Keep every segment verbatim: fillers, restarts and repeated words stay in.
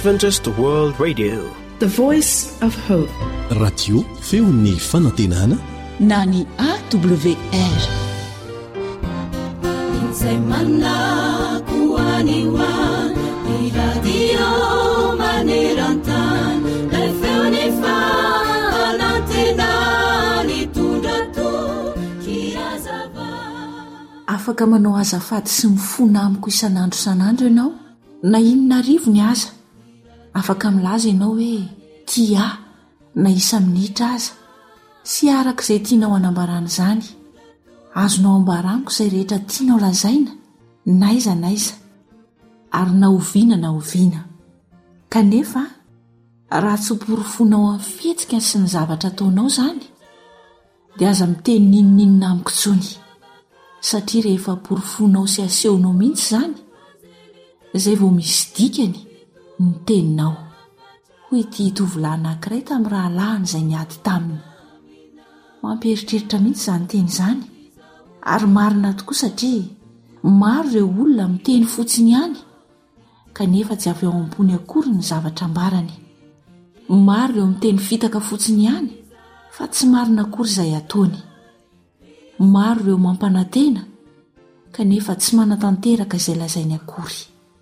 Adventist World Radio, the voice of hope. Radio feon'ny fanantenana na ny A W R. Izay manakoaniwa ny radio maneran-tany ilay feon'ny fanantenana mitondra tokirazava. Afaka manao azafady sy mifona amiko isan'andro isan'andro ianao na inona arivo ny aza. Afaka milaza ianao hoe tia na isa minitra aza sy araka izay tianao hanambarana izany. Azonao ambaraniko izay rehetra tianao lazaina naiza naiza ary na oviana na oviana. Kanefa raha tsy borifonao amin'ny fihetsika sy ny zavatra ataonao izany dia aza miteny ninonninona amiko intsony, satria rehefa borifonao sy asehonao mihitsy izany izay vao misy dikany ny teninao. Hoy ity tovolahy anankiray tamin'ny rahalahiny izay niady taminy. Mamperitreritra mihitsy izany teny izany ary marina tokoa, satria maro ireo olona miteny fotsiny ihany kanefa tsy avy ao ambony akory ny zavatra ambarany. Maro ireo miteny fitaka fotsiny ihany fa tsy marina akory izay ataony. Maro ireo mampanantena kanefa tsy manatanteraka izay lazainy akory.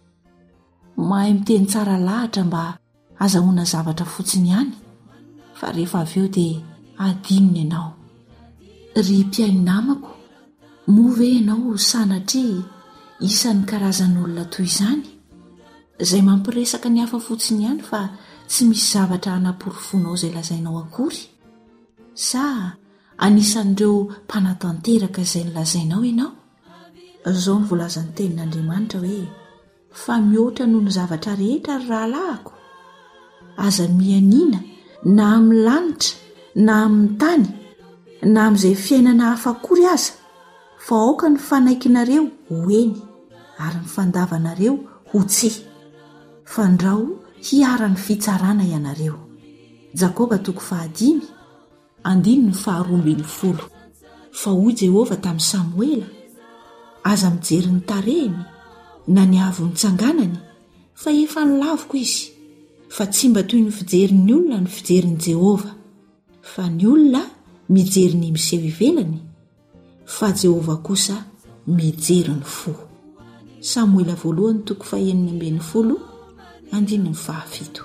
Mahay miteny tsara lahatra mba azahoana zavatra fotsiny ihany fa rehefa avy eo dia adinony ianao. Ry mpiaino namako, moa ve ianao sanatria isan'ny karazan'olona toy izany izay mampiresaka ny hafa fotsiny ihany fa tsy misy zavatra hanaporofonao izay lazainao akory? Sa anisan'ireo mpanatanteraka izay nolazainao ianao? Izao ny volazan'ny tenin'Andriamanitra hoe fa mihoatra noho ny zavatra rehetra ry rahalahiko. Aza mianina na amin'ny lanitra na amin'ny tany na amin'izay fiainana hafa akory aza, fa aoka ny fanaikinareo hoeny ary ny fandavanareo ho tsia, fandrao hiara-ny fitsarana ianareo. Jakoba toko fahadimy andiny ny faharoa ambin'ny folo. Fa hoy Jehova tamin'ny Samoela, aza mijery ny tarehiny na ny avo nitsanganany, fa efa nilaviko izy. Fa tsy mba toy ny fijerin'ny olona ny fijerin'i Jehova, fa ny olona mijery ny miseho ivelany, fa Jehova kosa mijery ny fo. Samoela voalohany toko fahaenina ambin'ny folo andiny ny fahafito.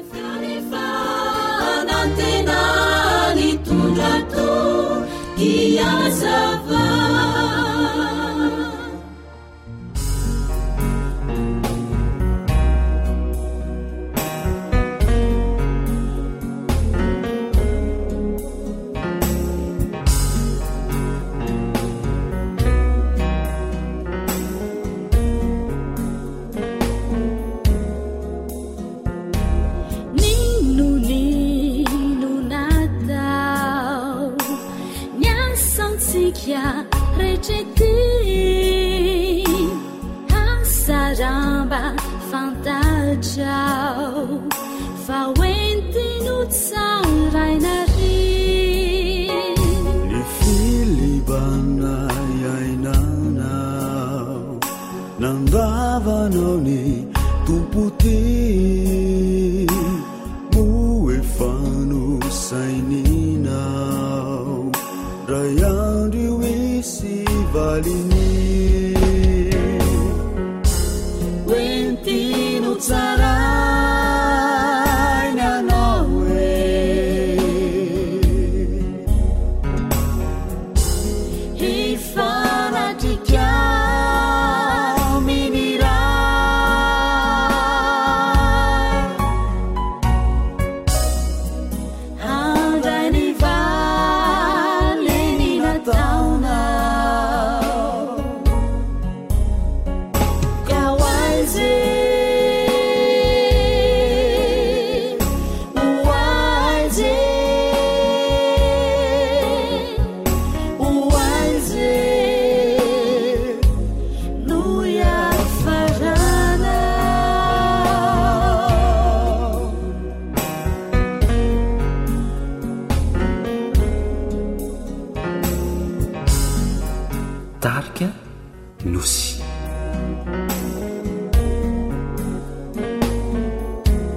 Tarika Nosy.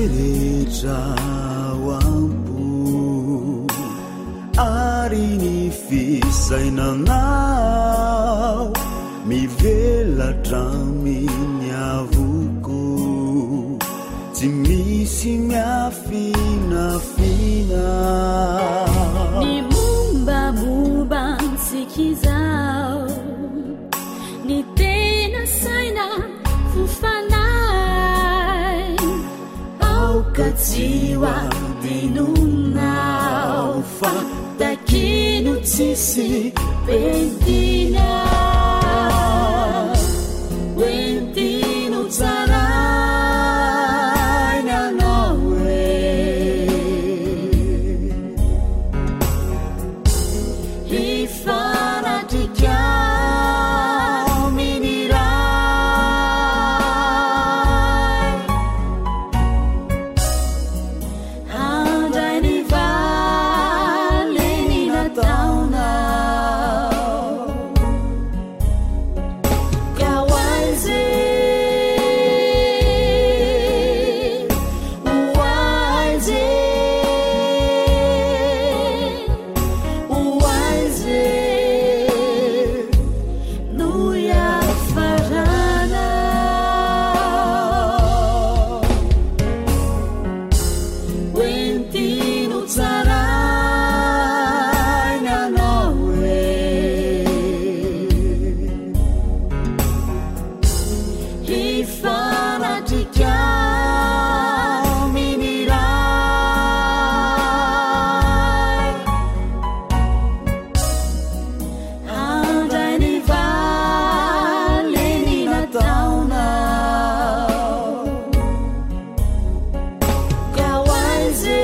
rehetra ampo ary ny fisainanao mivelatra-miny avoko tsy misy miafinafina ny mombamomba nsikizao ny tena saina fofanay aokatsiwa dinonao fa takino tsisy pentina wentino tsaray nanao e hifanatrikao miniray handray ny valeny nataonao kaoaize oaize oaize no iafarana wentino tsaray nanao e hifanatrikao miniray handray ny valeny nataonao kaoaize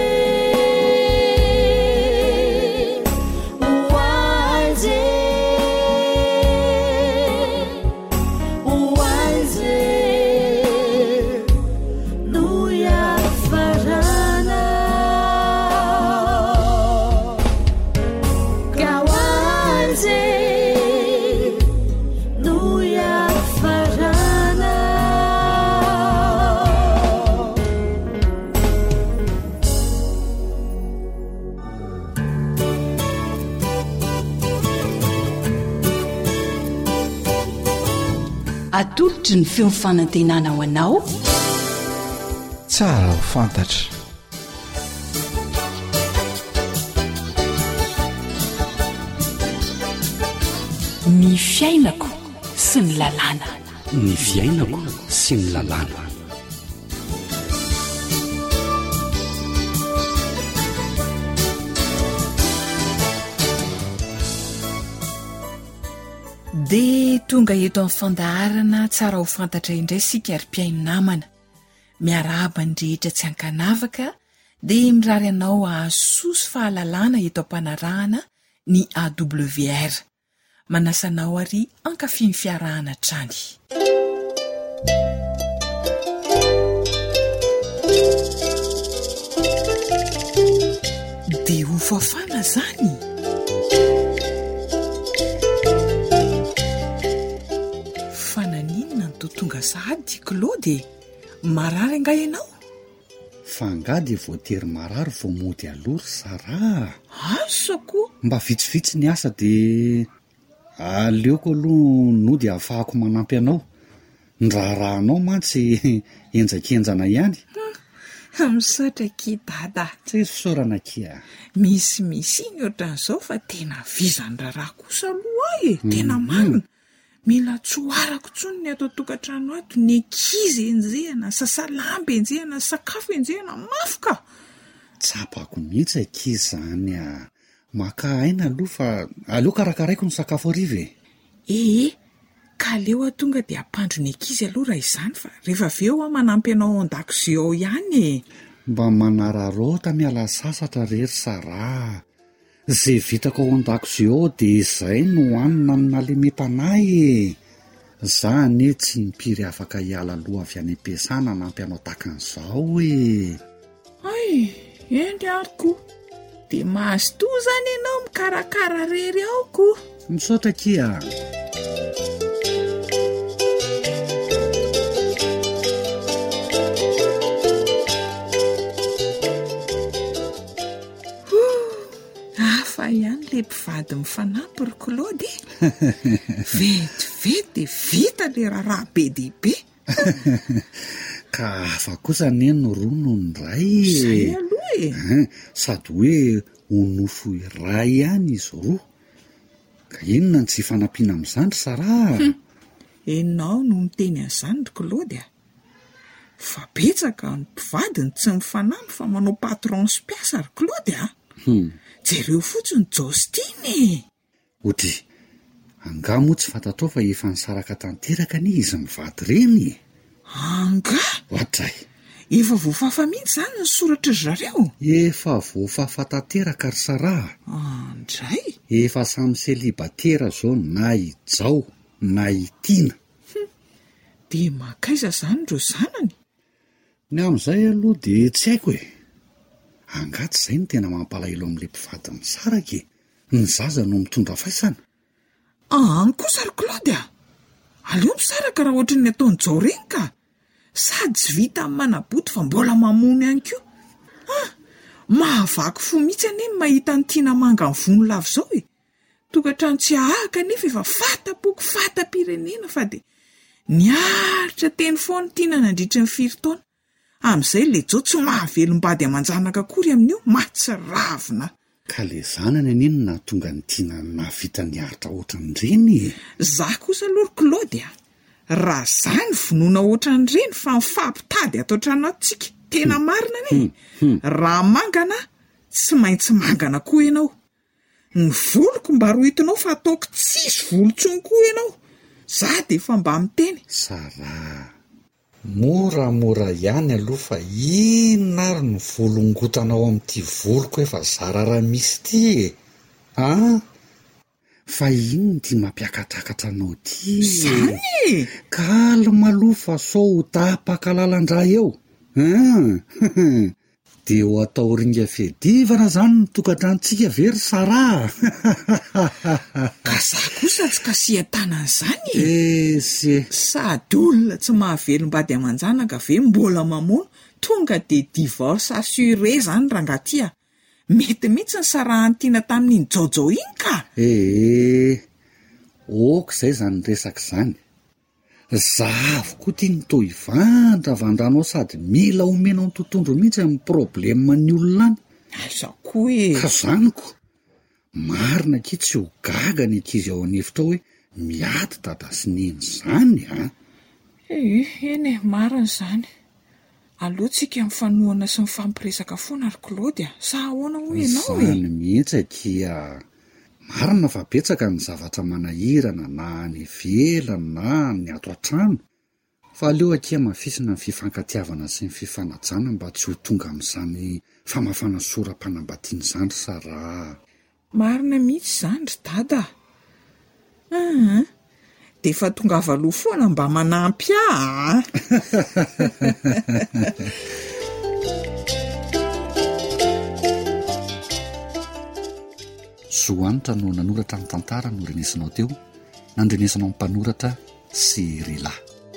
oaize oaize no iafarana kaoaize no iafarana atolotry ny feo fanantenana ho anao tsara ho fantatra ny fiainako sy ny lalàna ny fiainako sy ny lalàna dia tonga eto amin'ny fandaharana tsara ho fantatra indray sika ary mpiaino namana miarahaba ny rehetra tsy hankanavaka dia mirary anao ahasoso fahalalàna eto am-panarahana ny A W R manasanao ary ankafiny fiarahana trany dia ho fafana zany fananinona ny totonga sahady Claude marary anga ianao fangady voatery marary vao mody alory sara asako mba vitsivitsy ny asa dia aleoko aloha nody ahafahako manampy anao ndrarahanao mantsy enjakenjana ihany misaotra ki dada tsy izy fisaorana kia misy misy iny ohatran'izao fa tena vizan-draraha kosa aloha e tena marina mila tsoarako tsony ny ato tokantrano ato ny ankizy enjehana sasalamby enjehana sakafo enjehana mafoka tsapako mihitsy ankizy zany a maka aina aloha fa aleo karakaraiko ny sakafo ariva e ee ka leo atonga dia ampandro ny ankizy aloha raha izany fa rehefa aveo a manampy anao an-dakozia ao ihany e mba manararota miala sasatra rery sara zay vitako ao an-dakozia ao dia izay no hoanina ny nalemetanay e zany e tsy mpiry afaka hiala aloha avy any am-piasana nampy anao takan'izao e ay endry ariko dia mahazo to zany ianao mikarakara rery aoko misaotra kia fa ihany le mpivady mifanampy ry Claude vetivety vita le raharaha be dibe ka afa kosa neno rono ny ray zay aloha e sady hoe onofo iray ihany izy roa ka inona ny tsy fanampiana amin'izany sara enao no miteny an'izany ry Claude a fa betsaka ny mpivadiny tsy mifanampy fa manao patron sy mpiasa ry Claude a jereo fotsiny Jostine otry anga moa tsy fantatrao fa efa nisaraka tanteraka ny izy mivady reny anga ohatray efa voafafa mihitsy zany ny soratra zareo efa voafafa tanteraka ry Sara andray efa samy selibatera zao na ijao na itiana de makaiza zany reo zanany ny amin'izay aloha de tsy haiko e angaty izay ny tena mampalahelo amin'le mpivady misaraka e ny zaza no mitondra faisana any kosa ry Claude a aleo misaraka raha ohatry ny ataony jao reny ka sady tsy vita amin'ny manaboty fa mbola mamono ihany koa ah mahavaky fo mihitsy anie ny mahita ny tiana manga ny vono lavo zao e tokatrano tsy ahaka nefa efa fatapoko fatam-pirenena fa de niaritra teny foana tiana nandritra ny firy taona amin'izay le jao tsy mahavelombady aman-janaka akory amin'io mahatsiravina ka le zanany aninona tonga ny tiana navita niaritra ohatran'ireny za kosa aloha ry Claude a raha zany vonoina ohatran'ireny fa mifampitady ato an-tranonatsika tena marina ane raha mangana tsy maintsy mangana koa ianao ny voloko mba ro hitinao fa ataoko tsisy volontsony koa ianao za de efa mba miteny Sara moramora ihany aloha fa inona ary ny volongotanao amin'ity voloko efa zara raha misy ty e ah fa ino ty mampiakatrakatra anao ty zany kalma aloha fa sao tapakalalandray eo ah de ho atao ringa fedivana zany ny tokantrantsika very Sara ka za kosa tsy kasia tanan'izany e esy sady olona tsy mahavelombady aman-janaka ve mbola mamono tonga de divorce assuré zany rangaty a mety mihitsy ny sarahany tiana tamin'iny jaojao iny ka ee oka izay zany resaka izany za avokoa tia nytoy vandravandranao sady mila omenao ny tontondro mihitsy amin'ny problema ny olona any aiza koa e ka zaniko marina ki tsy ho gaga ny ankizy ao anefitra hoe miady dada sy neny zany a e eny e marina zany alohantsika mifanohana sy mifampiresaka foana ry Claude a sa ahoana ho ianao e zany mihitsy akia marina fa betsaka ny zavatra manahirana na ny velana na ny ato an-trano fa aleo akia mafisina ny fifankatiavana sy ny fifanajana mba tsy ho tonga amin'izany famafana soram-panambadiany zany Sara marina mihitsy zany ry dada ah de efa tonga avaloha foana mba manampy ah Zoanitra no nanoratra ny tantara no renesinao teo nandrenesanao ny mpanoratra Sirila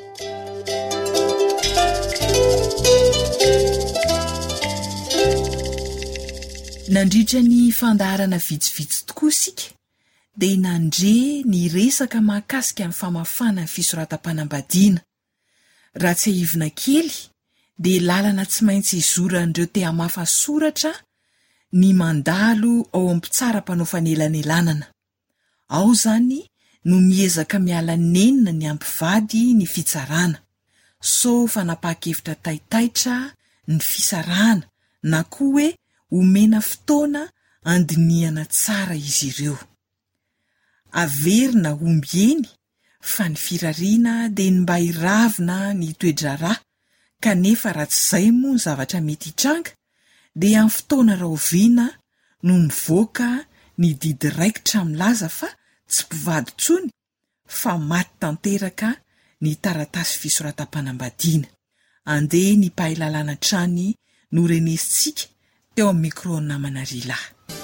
nandritra ny fandaharana vitsivitsy tokoa isika dia nandre ny resaka mahakasika amin'ny famafana ny fisoratam-panambadiana raha tsy haivina kely dia lalana tsy maintsy izoran'ireo te hamafa soratra ny mandalo ao ampitsara-panao fanelanelanana ao zany no miezaka miala nenina ny ampivady ny fitsarana so fanapahakevitra taitaitra ny fisarana na koa hoe omena fotoana andiniana tsara izy ireo averina omby eny fa ny firariana dia ny mba hiravina ny toedrara kanefa raha tsy izay moa ny zavatra mety hitranga dia amin'ny fotoana rahoviana no nivoaka ny didy raikitra milaza fa tsy mpivady tsony fa maty tanteraka ny taratasy fisoratam-panambadiana andeha ny mpahilalana trany no renesitsika teo amin'ny micro namana Rila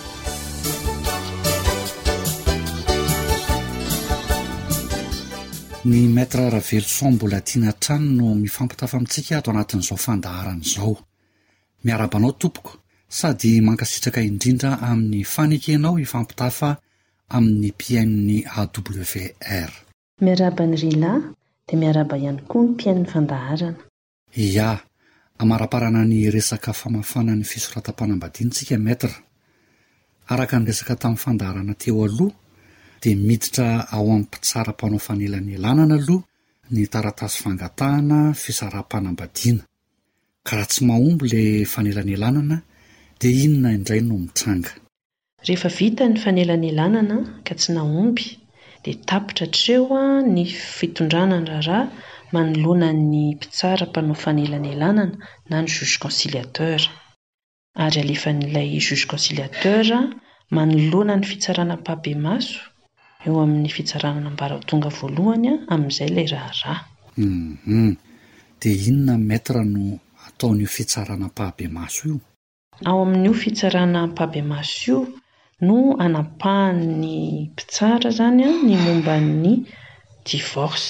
ny maître Ravelson mbola tiana trano no mifampitafa amintsika ato anatin'izao fandaharana izao miarabanao tompoko sady mankasitraka indrindra amin'ny fanekenao ifampitafa amin'ny mpiain'ny A W R. Miaraba ny rila dia miaraba ihany koa ny mpiain'ny fandaharana. Ia, amaraparana ny resaka famafana ny fisoratam-panambadiantsika maître. Araka ny resaka tamin'ny fandaharana teo aloha dia miditra ao amin'ny mpitsaram-panao fanelanelànana aloha ny taratasy fangatahana fisaram-panambadiana. Ka raha tsy mahomby ilay fanelanelànana dia inona indray no mitranga. Rehefa vita ny fanelanelànana ka tsy nahomby dia tapitra treo ny fitondrana ny raharaha manoloana ny mpitsara mpanao fanelanelànana na ny juge conciliateur. Ary alefan'ilay juge conciliateur manoloana ny fitsarana mpabe-maso eo amin'ny fitsarana ambaratonga voalohany amin'izay ilay raharaha. Mhm. Dia inona maître no ataon'io fitsarana mpabe-maso io? Ao amin'io fitsarana mpabe-maso io no anapahan'ny mpitsara zany ny momba ny divorce.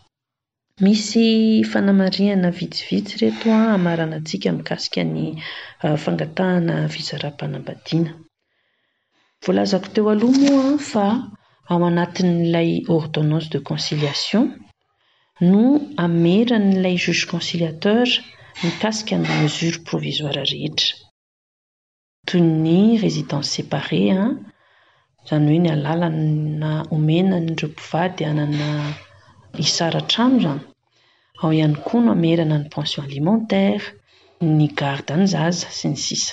Misy fanamariana vitsivitsy reto hamarana antsika mikasika ny fangatahana fisaram-panambadiana. Voalazako teo aloha moa fa ao anatin'ilay ordonnance de conciliation no ameran'ilay juge conciliateur mikasika ny mesure provisoire rehetra. Toy ny résidence séparée, izany hoe ny alalana omena n'ireo mpivady hanana hisara-trano zany. Ao ihany koa no amerana ny pension alimentaire, ny garde ny zaza sy ny sisa.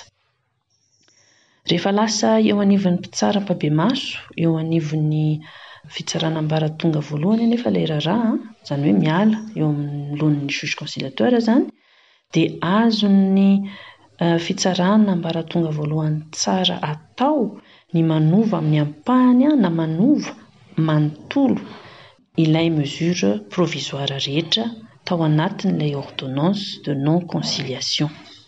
Rehefa lasa eo anivon'ny mpitsara mpabe-maso, eo anivon'ny fitsarana ambaratonga voalohany anefa ilay raharaha, izany hoe miala eo anoloan'ny juge conciliateur zany, dia azon'ny fitsarana ambaratonga voalohany tsara atao ny manova amin'ny ampahany na manova manontolo ilay mesure provisoire rehetra tao anatin'ilay ordonnance de non conciliation.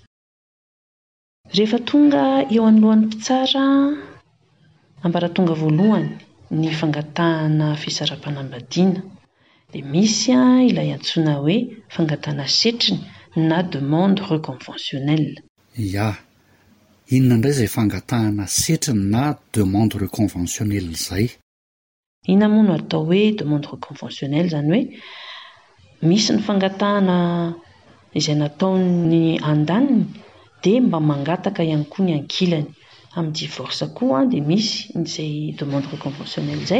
Rehefa tonga eo anoloan'ny mpitsara ambaratonga voalohany ny fangatahana fisaram-panambadiana dia misy ilay antsoina hoe fangatahana setriny na demande reconventionnelle. Ia, inona indray izay fangatahana setriny na demande reconventionnelle izay? Inona moa no atao hoe demande reconventionnelle, izany hoe misy ny fangatahana izay nataony andaniny dia mba mangataka ihany koa ny ankilany. Amin'ny divorce koa dia misy izay demande reconventionnelle izay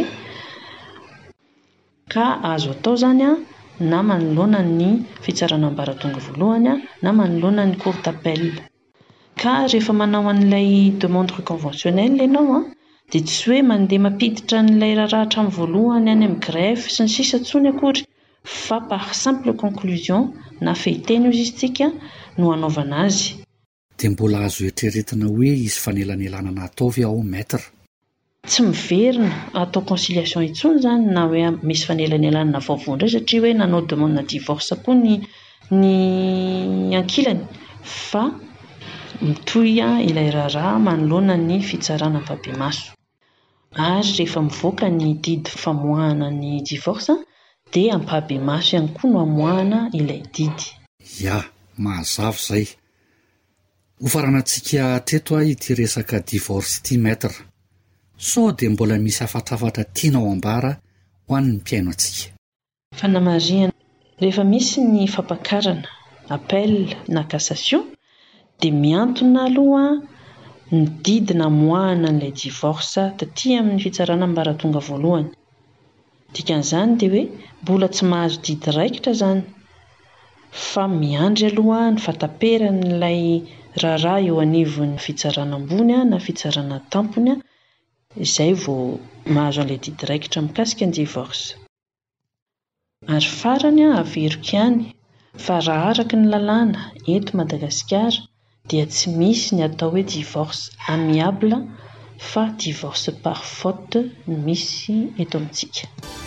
ka azo atao zany na manoloana ny fitsarana ambaratonga voalohany na manoloana ny cour d'appel. Ka rehefa manao an'ilay demande reconventionnelle ianao dia tsy hoe mandeha mampiditra n'ilay raharaha hatramin'ny voalohany any amin'ny greffe sy ny sisa intsony akory, fa par simple conclusion na fehiteny izy isika no anaovana azy. Dia mbola azo eritreretina hoe isy fanelanelànana atao ve ao maître? Tsy miverina atao conciliation intsony zany na hoe misy fanelanelànana vaovao indray satria hoe nanao demande divorce koa ny ny ankilany, fa mitohy ilay raharaha manoloana ny fitsarana mpabe-maso. Ary rehefa mivoaka ny didy famoahana ny divorce dia ampabe-maso ihany koa no amoahana ilay didy. Ia, mazava izay. Ho faranantsika treto ity resaka divorce ity maître. Sao dia mbola misy afatrafatra tianao ambara ho an'ny mpiaino antsika. Fanamariana rehefa misy ny fampakarana appel na cassation dia miantona aloha ny didina amoahana an'ilay divorce taty amin'ny fitsarana ambaratonga voalohany. Dikan'izany dia hoe mbola tsy mahazo didy raikitra zany, fa miandry aloha ny fataperan'ilay raharaha eo anivon'ny fitsarana ambony na fitsarana tampony, izay vao mahazo an'ilay didy raikitra mikasika ny divorce. Ary farany averiko ihany fa raha araka ny lalàna eto Madagasikara dia tsy misy ny atao hoe divorce amiable fa divorce par faute no misy eto amintsika.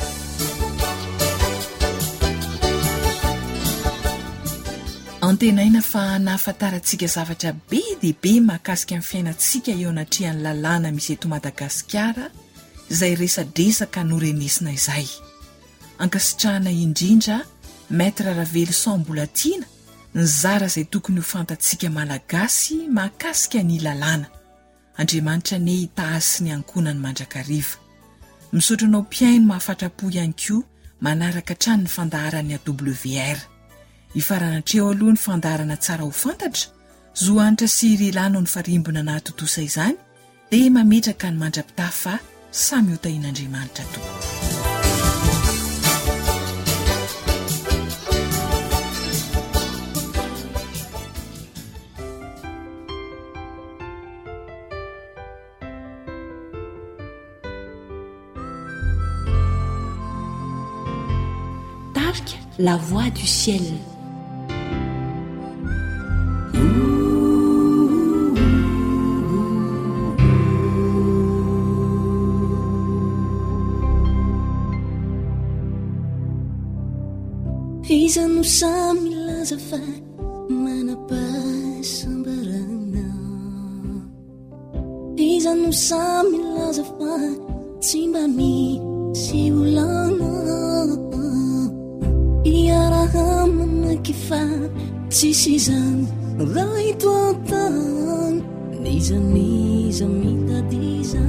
Antenaina fa nahafantarantsika zavatra be dia be mahakasika amin'ny fiainantsika eo anatrehan'ny lalàna misy eto Madagasikara izay resadresaka norenesina izay. Ankasitrahana indrindra Maître Ravely Sambolatiana ny zara izay tokony ho fantatsika malagasy mahakasika ny lalàna. Andriamanitra ne hitaasy ny ankonany mandrakariva. Misaotranao piaino mahafatrapo ihany koa manaraka trano ny fandaharany a W R. Ifaranatreo aloha ny fandaharana tsara ho fantatra, zohanitra sy rilano ny farimbona nahatotosa izany, dia mametraka ny mandrapita fa samy hotain'Andriamanitra to. La voix du ciel. Iza no samy laza fa manapa-sambarana. Iza no samy laza fa tsy mba misy olana. Iaraha manaky fa tsisy izany raha ito an-tany, niza niza mitadiza.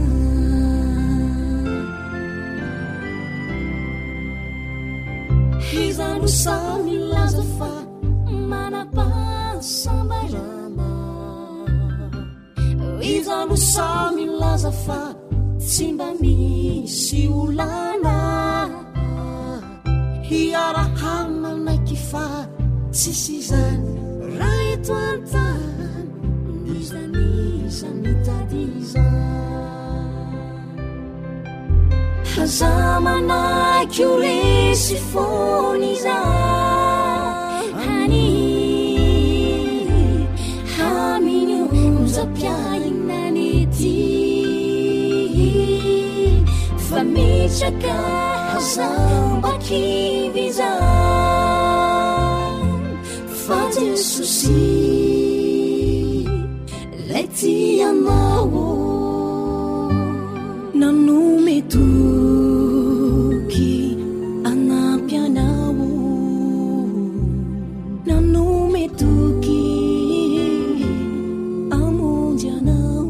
Iza no samy laza fa manapa-sambarana. Iza no samy laza fa tsy mba misy olana. Iaraha manaky fa tsisy izany raha ito an-tany, niza niza mitadiza. Aza manaky ho resy foana izany, haminy ozam-piainany ety, fa mitraka azambakivy izany, fa Jesosy lay tianao nanome toky anampy anao, nanome toky amonjy anao.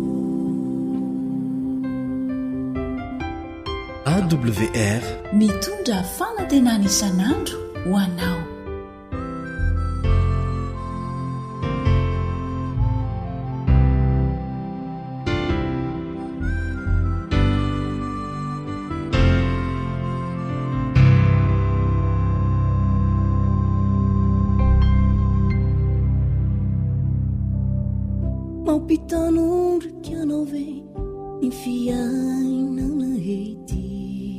A W R mitondra fanantenana isan'andro ho anao. Mampitanondrika anao ve ny fiainana ety,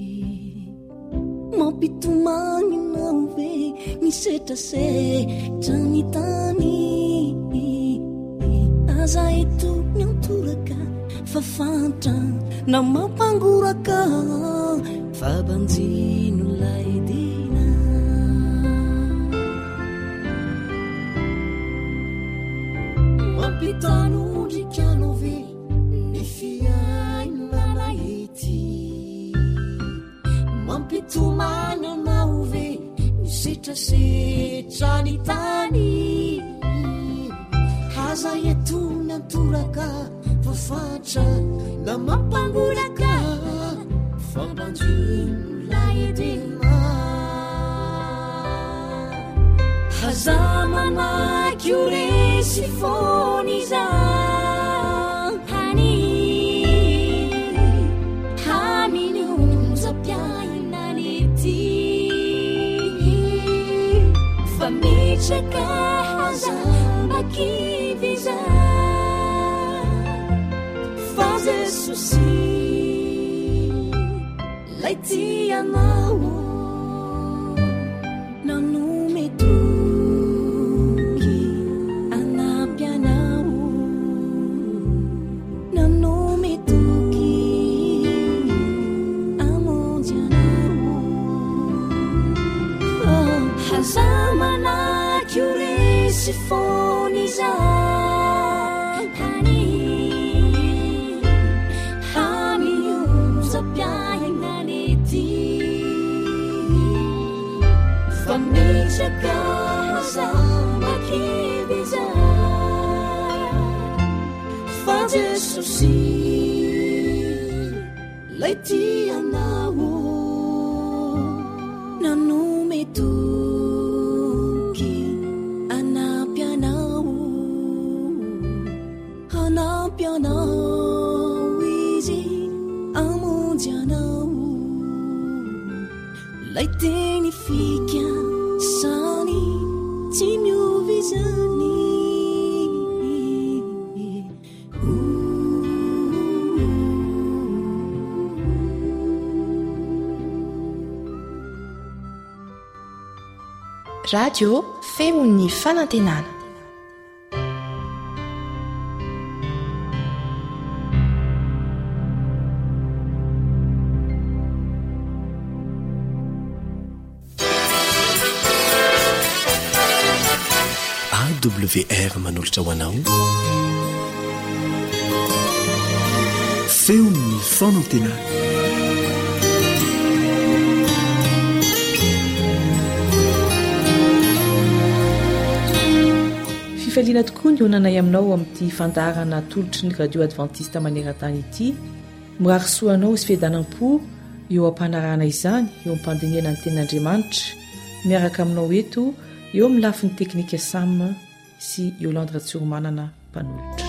mampitomagny anao ve ny setrasetra ny tany. Aza eto ny antoraka fa fanta na mampangoraka, fa banjino lay dina. Mampitanondrika anao ve ny fiainana ety, mampitomany anao ve ny setrasetra ny tany. Aza eto ny antoraka fa fatra na mampangoraka, fa banjino lay dina. Aza manaky ho resy foana izany, haminy ozam-piainany ety, fa mitraka azambakivy izany, fa Jesosy lay tianao nanome toky anampy anao, nanome toky amonjy anao. Oh, aza manaky ho resy foana izany, haminy ozam-piainany ety, fa mitraka azambakivy jesosy lay tianao nanome toky anampianao anampianao izy amonjy anao lay teny fikasany tsy miovy zany radio femon'ny fanantenana A W R manolotra ho anao feon'ny fanantenana fifaliana tokoa ny onanay aminao amin'ity fandaharana tolotry ny radio adventiste maneran-tany ity mirarisoanao sy fihedanam-po eo ampanarahana izany eo ampandiniana ny tenin'andriamanitra miaraka aminao eto eo amin'ny lafin'ny teknika sam sy Yolande Tsiromanana mpanolotra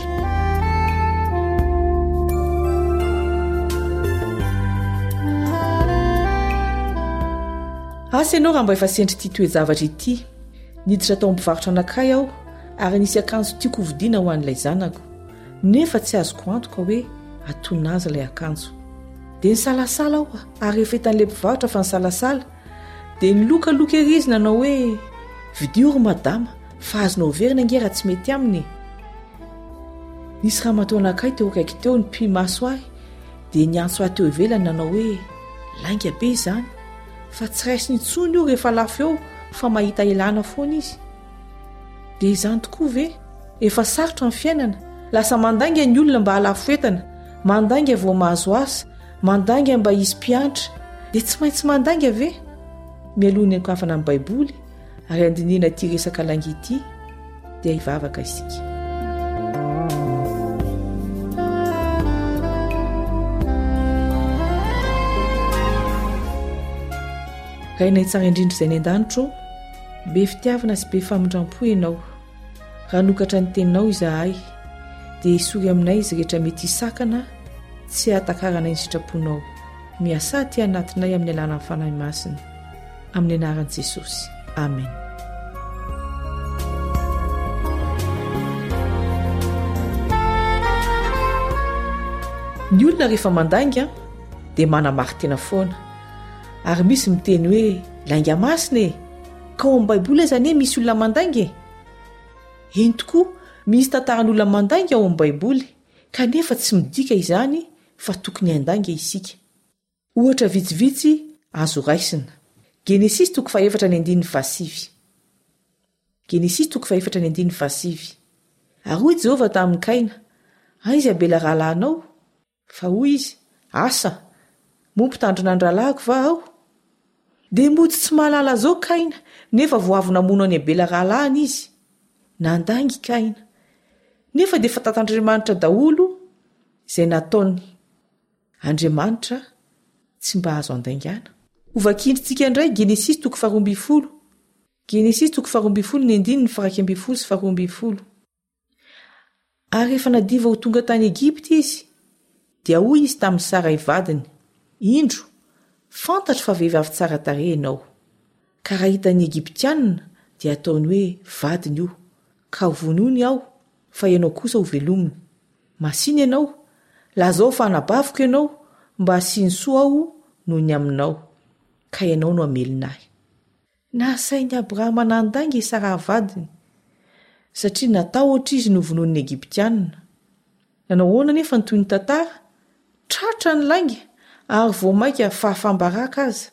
asa ianao raha mba efa sendry ity toezavatra ity niditra tao ampivarotra anankiray aho ary nisy akanjo tiako hovidiana ho an'ilay zanako nefa tsy azoko antoka hoe atona azy ilay akanjo dia nisalasala aho ary rehefa hitan'ilay mpivarotra fa nisalasala dia nilokaloka ery izy nanao hoe vidio ry madama fa azonao verina nge raha tsy mety aminy nisy raha matao anankiray teo akaiky teo ny mpimaso ahy dia niantso ahy teo ivelany nanao hoe lainga be izany fa tsy raisy nitsony io rehefa lafo eo fa mahita ilana foana izy dia izany tokoa ve efa sarotra ny fiainana lasa mandainga ny olona mba halafoentana mandainga vao mahazo asa mandainga mba hisy mpiantra dia tsy maintsy mandainga ve mialohany ankafana amin'ny baiboly ary andiniana ity resaka langy ity dia hivavaka isika rainay tsara indrindra izay ny an-danitro be fitiavana sy be famindram-po ianao raha nokatra ny teninao izahay dia isory aminay izy rehetra mety hisakana tsy hatakarana ny sitraponao miasa ty anatinay amin'ny alanany fanahy masina amin'ny anaran'i Jesosy amen. Ny olona rehefa mandainga dia manamarika foana ary misy miteny hoe lainga masina e ka ao amin'ny baiboly izany misy olona mandainga eny tokoa misy tantaran'olona mandainga ao amin'ny baiboly kanefa tsy midika izany fa tokony handainga isika ohatra vitsivitsy azo raisina Genesis toko faefatra ny andininy fasivy Genesis toko faefatra ny andininy fasivy ary hoy Jehova tamin'ny Kaina aiza abela rahalahinao fa hoy izy asa mompitandronandralahako va aho dia mody tsy mahalala zao Kaina nefa vo avy namono any abela rahalahiny izy nandangy Kaina nefa dia fatatandriamanitra daholo izay nataony Andriamanitra tsy mba azo andaingana ovakindritsika indray Genesis toko faharoa ambin'ny folo Genesis toko faharoa ambin'ny folo ny andininy faraika ambin'ny folo sy faharoa ambin'ny folo ary rehefa nadiva ho tonga tany Egipta izy dia hoy izy tamin'ny Sara ivadiny indro fantatra fa vehivavy tsara tarehy ianao ka raha hitan'ny Egiptianina dia ataony hoe vadiny io ka ho vonony aho fa ianao kosa ho velominy masiny ianao lazao fa hanabaviko ianao mba hasiany soa aho noho ny aminao ka ianao no amelinahy nasainy Abrahama nandainga Sara vadiny satria natao ohatra izy no vonon'ny Egiptianina nanao ahoana nefa ny toy ny tantara tratra ny lainga ary vao maika fahafambaraka aza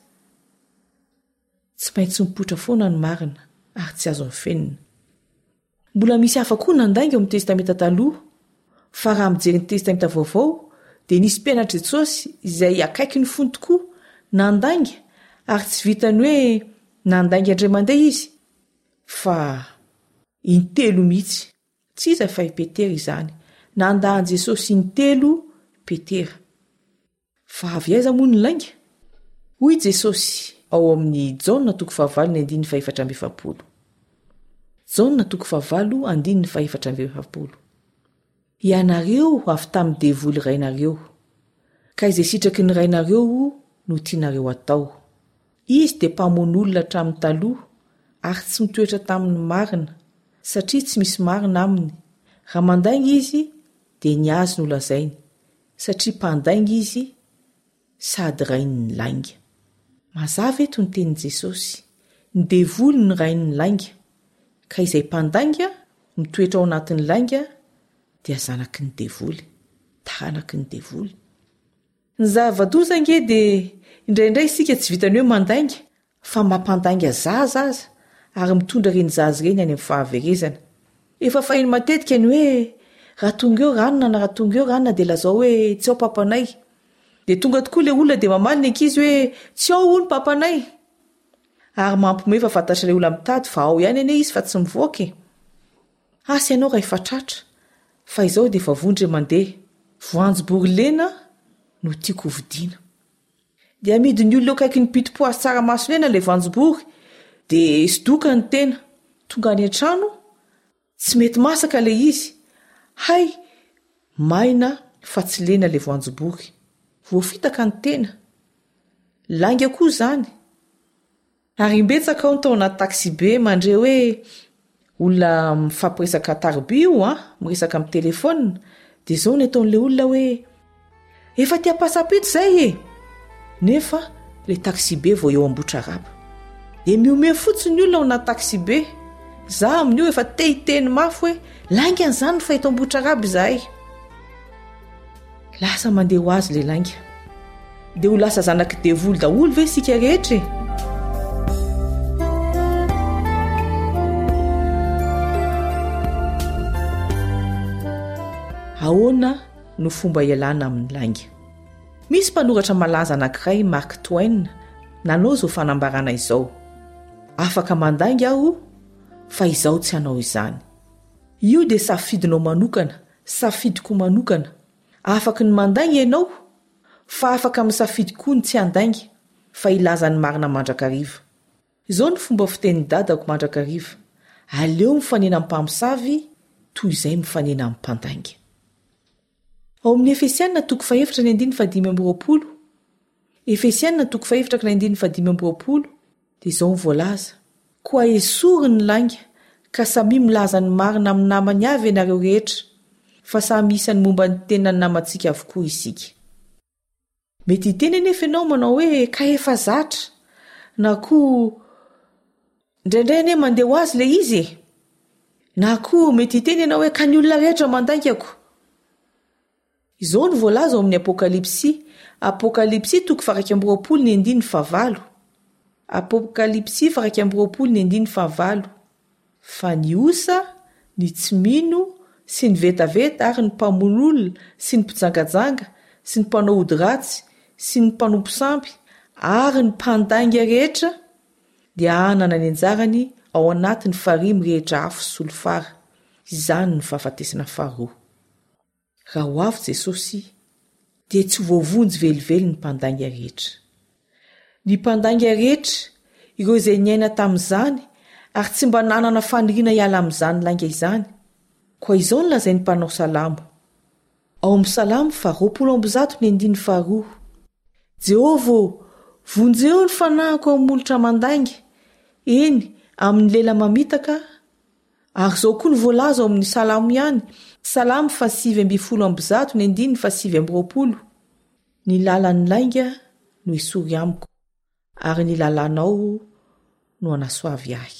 tsy maintsy mipoitra foana ny marina ary tsy azo mifenina mbola misy hafa koa nandainga amin'ny testamenta taloha fa raha mijery ny testamenta vaovao dia nisy mpianatra Jesosy izay akaiky ny fony tokoa nandainga ary tsy vitany hoe nandainga indray mandeha izy fa intelo mihitsy tsy iza fa i Petera izany nandahan Jesosy ny telo Petera. Fa avy aiza moa ny lainga? Hoy Jesosy ao amin'ny Jaona toko fahavalo ny andiny faefatra amby efapolo. Jaona toko fahavalo andiny ny faefatra amby efapolo. Ianareo avy tamin'ny devoly rainareo, ka izay sitraky ny rainareo no tianareo atao. Izy dia mpamono olona hatramin'ny taloha ary tsy mitoetra tamin'ny marina, satria tsy misy marina aminy. Raha mandainga izy dia ny azy no lazainy, satria mpandainga izy sady rain'ny lainga. Mazava eto ny tenin'i Jesosy, ny devoly ny rain'ny lainga, ka izay mpandainga mitoetra ao anatin'ny lainga dia zanaky ny devoly, taranaky ny devoly. Ny zava-doza nge dia indraindray isika tsy vitany hoe mandainga, fa mampandainga zaza aza ary mitondra reny zaza reny any amin'ny fahaverezana. Efa fahiny matetika ny hoe raha tonga eo ranona na raha tonga eo ranona dia lazao hoe tsy ao papanay. Dia tonga tokoa ilay olona dia mamaly ny ankizy hoe tsy ao hono papanay. Ary mampiomehy fa fantatra ilay olona mitady fa ao ihany ane izy fa tsy mivoaka. Asa ianao raha efa tratra, fa izao dia efa vondry mandeha. Voanjobory lena no tiako hovidiana. Dia amidy ny olona akaiky ny piti-poasy tsaramaso lena ilay voanjobory, dia sidoka ny tena. Tonga any an-trano, tsy mety masaka ilay izy. Hay, maina fa tsy lena ilay voanjobory. Voafitaka ny tena. Lainga koa izany. Ary imbetsaka ao ny tao anaty taxi be mandre hoe olona mifampiresaka tarby io, ah, miresaka amin'ny telefona. Dia izao ny ataon'ilay olona hoe efa tia pasapito izay e. Nefa ilay taxi be vao eo ambotra raba. Dia miome fotsiny ny olona ao anaty taxi be. Za amin'io efa te hiteny mafy hoe lainga an'izany fa eto ambotra raba izahay. Lasa mandeha ho azy ilay lainga. Dia ho lasa zanaky devoly daholo ve isika rehetra? Ahoana no fomba ialana amin'ny lainga? Misy mpanoratra malaza anankiray Mark Twain nanao izao fanambarana izao. Afaka mandainga aho fa izao tsy hanao izany. Io dia safidinao manokana, safidiko manokana. Afaka ny mandainga ianao, fa afaka misafidy koa ny tsy handainga, fa ilazany marina mandrakariva. Izao ny fomba fitenin'ny dadako mandrakariva. Aleo mifanena amin'ny mpamosavy toy izay mifanena amin'ny mpandainga. Ao amin'ny Efesianina toko faefatra ny andiny fadimy amby roapolo. Efesianina toko faefatra ny andiny fadimy amby roapolo. Dia izao ny voalaza. Koa esory ny lainga, ka samy milaza ny marina amin'ny namany avy ianareo rehetra, fa samy isany momba ny tena ny namantsika avokoa isika. Mety hiteny anefa ianao manao hoe ka efa zatra, na koa indraindray ane mandeha ho azy le izy, na koa mety hiteny ianao hoe ka ny olona rehetra mandaingako. Izao ny voalaza ao amin'ny Apokalipsy, Apokalipsy toko faha amby roapolo ny andiny fahavalo. Apokalipsy faha amby roapolo ny andiny fahavalo. Fa ny osa, ny tsy mino, sy ny vetaveta ary ny mpamon'olona, sy ny mpijangajanga, sy ny mpanao ody ratsy, sy ny mpanompo sampy, ary ny mpandainga rehetra, dia hanana ny anjarany ao anatin'ny farimy rehetra afo sy solofara. Izany ny fahafatesana faharoa. Raha ho avy Jesosy, dia tsy voavonjy velively ny mpandainga rehetra. Ny mpandainga rehetra, ireo izay niaina tamin'izany, ary tsy mba nanana faniriana hiala amin'izany lainga izany. Koa izao ny lazain'ny mpanao salamo. Ao amin'ny salamo faha roapolo amby zato ny andiny faharoa. Jehova, vonjeo ny fanahiko amin'ny molotra mandainga, eny amin'ny lela mamitaka. Ary izao koa ny voalaza ao amin'ny salamo ihany, salamo fa sivy amby folo amby zato ny andiny fa sivy amby roapolo. Ny lalan'ny lainga no esory amiko, ary ny lalanao no anasoavy ahy.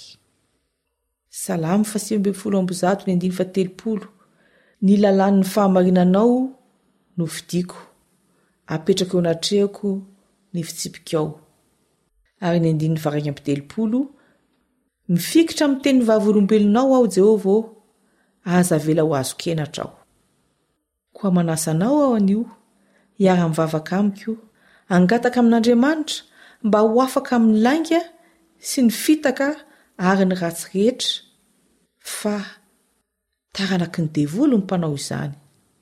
Salamo fa sivy amby folo amby zato ny andiny fa telopolo. Ny lalan'ny fahamarinanao no fidiko, apetraka eo anatrehako ny fitsipikao. Ary ny andiny varaiky amby telopolo, mifikitra amin'ny teny vavolombelonao aho Jehova, aza vela ho azo kenatra aho. Koa manasanao aho anio, hiara mivavaka amiko, angataka amin'Andriamanitra mba ho afaka amin'ny lainga sy ny fitaka ary ny ratsy rehetra, fa taranaky ny devoly ny mpanao izany.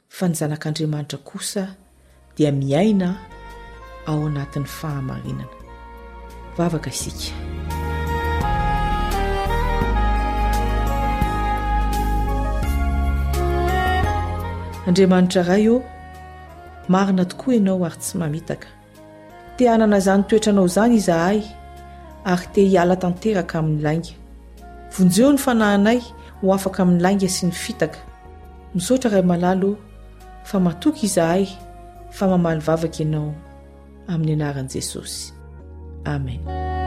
fa ny zanak'Andriamanitra kosa dia miaina ao anatin'ny fahamarinana. Vavaka isika. Andriamanitra ray o, marina tokoa ianao ary tsy mamitaka. Te hanana zany toetranao zany izahay ary te hiala tanteraka amin'ny lainga. Vonjeo ny fanahinay ho afaka amin'ny lainga sy ny fitaka. Misaotra ray malalo fa matoky izahay fa mamaly vavaka ianao amin'ny anaran'i Jesosy. Amen.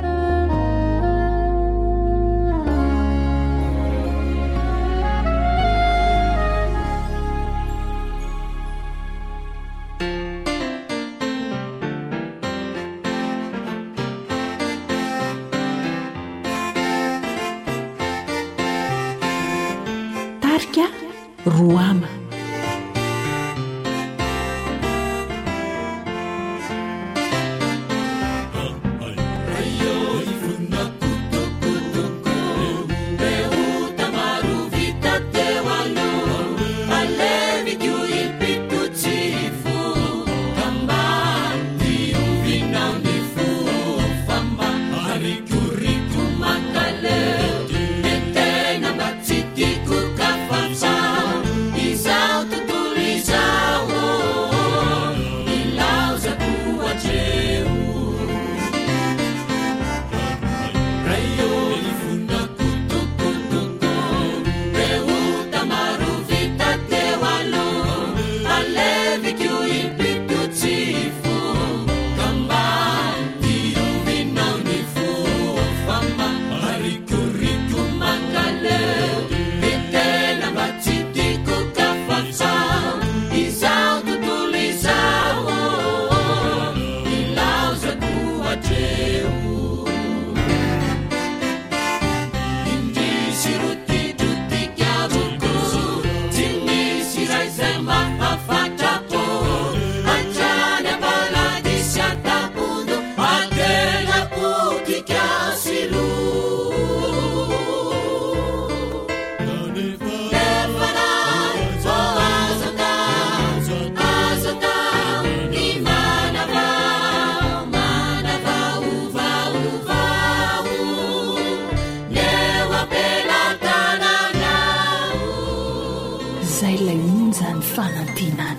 Tarika Roama. Zay lay onjany fanantenana.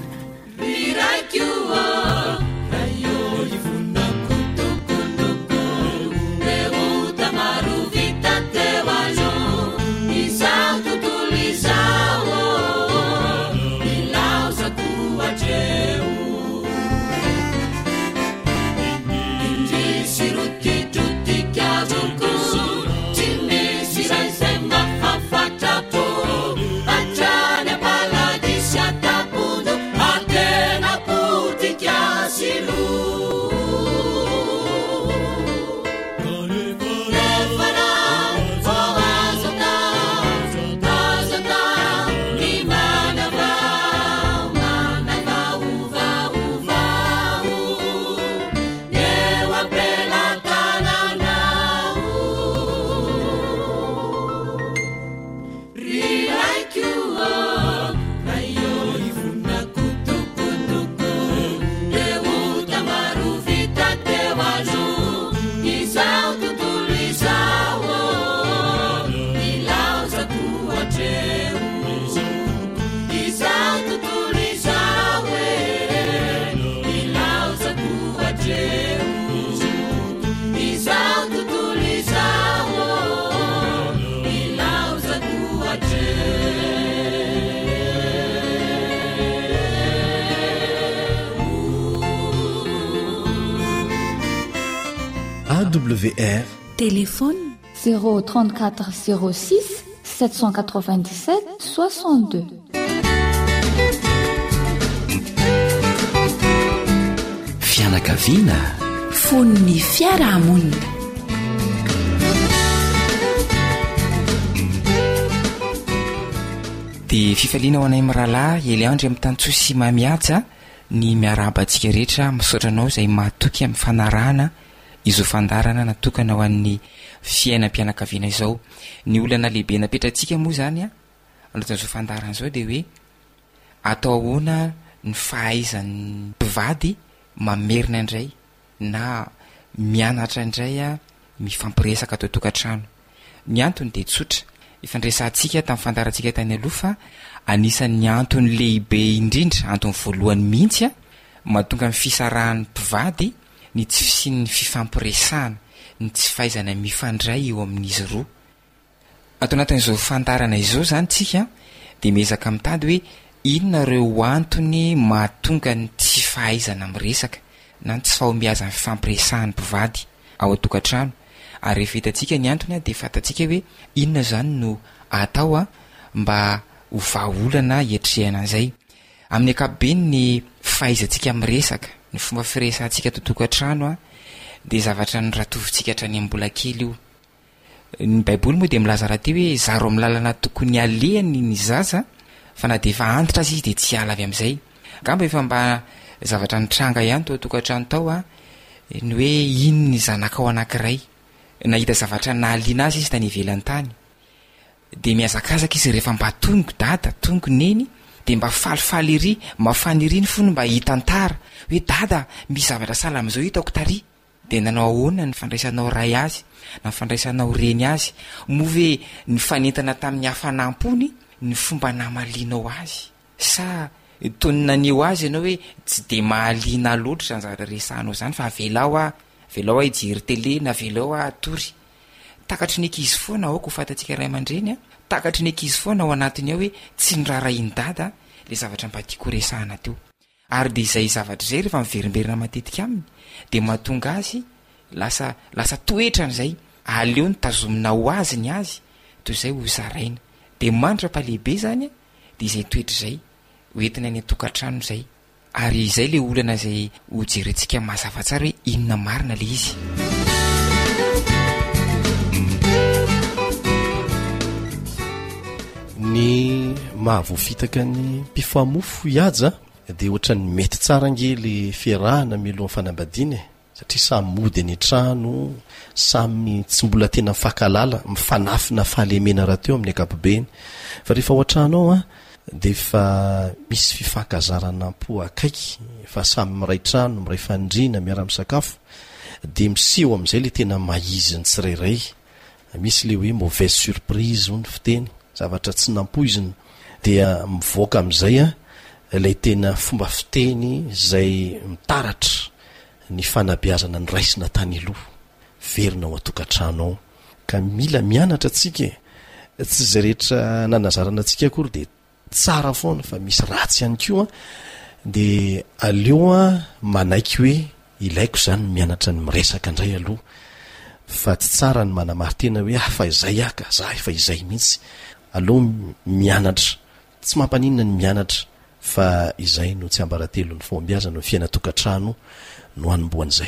A W R Téléphone zéro trente-quatre zéro six sept cent quatre-vingt-dix-sept soixante-deux. Fianakaviana fon'ny fiarahamonina. Dia fifaliana ho anay mirahalahy Eliandry amin'ny tany Tsosi Mamihaja ny miarahaba antsika rehetra misaotra anao izay mahatoky amin'ny fanarahana izo fandarana natokana ho an'ny fiainam-pianakaviana izao. Ny olana lehibe napetratsika moa zany a anatin'izao fandarana izao dia hoe atao ahoana ny fahaizan'ny mpivady mamerina indray na mianatra indray a mifampiresaka atao tokantrano. Ny antony de tsotra, ifandresantsika tamin'ny fandarantsika tany aloha fa anisan'ny antony lehibe indrindra, antony voalohany mihitsy a mahatonga ny fisarahan'ny mpivady ny tsy fisian'ny fifampiresahana, ny tsy fahaizana mifandray eo amin'izy roa. Atao anatin'izao fantarana izao zany tsika de miezaka mitady hoe inona reo antony mahatonga ny tsy fahaizana miresaka na ny tsy fahomiazan'ny fifampiresahan'ny mpivady ao atokantrano. Ary rehefa hitantsika ny antony a de fantatsika hoe inona zany no atao a mba ho vahaolana hiatrehana an'izay. Amin'ny ankapobeny ny fahaizantsika miresaka, ny fomba firesantsika ato tokantrano a de zavatra ny ratovintsika hatrany amin'ny mbola kely io. Ny baiboly moa de milaza raha ty hoe zaro amin'ny lalana tokony alehany ny zaza fa na de efa antitra azy izy de tsy ala avy amin'izay. Gamba efa mba zavatra nitranga ihany to tokantrano tao a ny hoe ino ny zanakao anankiray, nahita zavatra nahaliana azy izy tany ivelany tany de miazakazaka izy rehefa mba tongo dada tongo neny de mba falifaly iry mafany iry ny fony mba hitantara hoe dada misy zavatra sala am'izao hitako tary. De nanao ahoana ny fandraisanao ray azy na fandraisanao reny azy move ny fanentana tamin'ny hafanampony ny fomba namalinao azy sa tony naneo azy ianao hoe tsy de mahaliana loatra zany zavatra resanao zany fa avelao a velao a ijery tele na velao a atory. Takatry ny ankizy foana aoko fantatsika ray aman-dreny a, takatry ny ankizy foana ao anatiny ao hoe tsy nirarainy dada le zavatra mba tiako resahana teo. Ary de izay zavatra zay rehefa miverimberina matetika aminy de mahatonga azy lasa lasa toetrany zay aleo ny tazomina ho azy ny azy toy izay ho zaraina. De mandra-palehibe zany de izay toetra zay hoentina any atokantrano zay. Ary izay le olana zay ho jerentsika mazava tsara hoe inona marina le izy. Ny mahavoafitaka ny mpifamofo ihaja de ohatran'ny mety tsara angely fiarahana mialohan'ny fanambadiana satria samy mody any trano, samy tsy mbola tena mifankalala, mifanafina fahalemena raha teo amin'ny ankapobeny. Fa rehefa ao an-trano ao a de fa misy fifankazarana po akaiky, fa samy miray trano, miray fandriana, miara-misakafo de miseho amin'izay le tena mahiziny tsirairay. Misy le hoe mauvaise surprise ho ny fiteny, zavatra tsy nampoiziny dia mivoaka amin'izay a ilay tena fomba fiteny zay mitaratra ny fanabeazana ny raisina tany aloha verina ao atokantrano ao. Ka mila mianatra tsika, tsy zay rehetra nanazarana antsika akory de tsara foana fa misy ratsy ihany koa de aleo a manaiky hoe ilaiko zany mianatra ny miresaka indray aloha, fa tsy tsara ny manamartena hoe ah fa izay aka za efa izay mihitsy. Aleo mianatra, tsy mampaninona ny mianatra fa izay no tsy ambaratelo ny fombiazana no fiaina tokantrano no hanomboan'izay.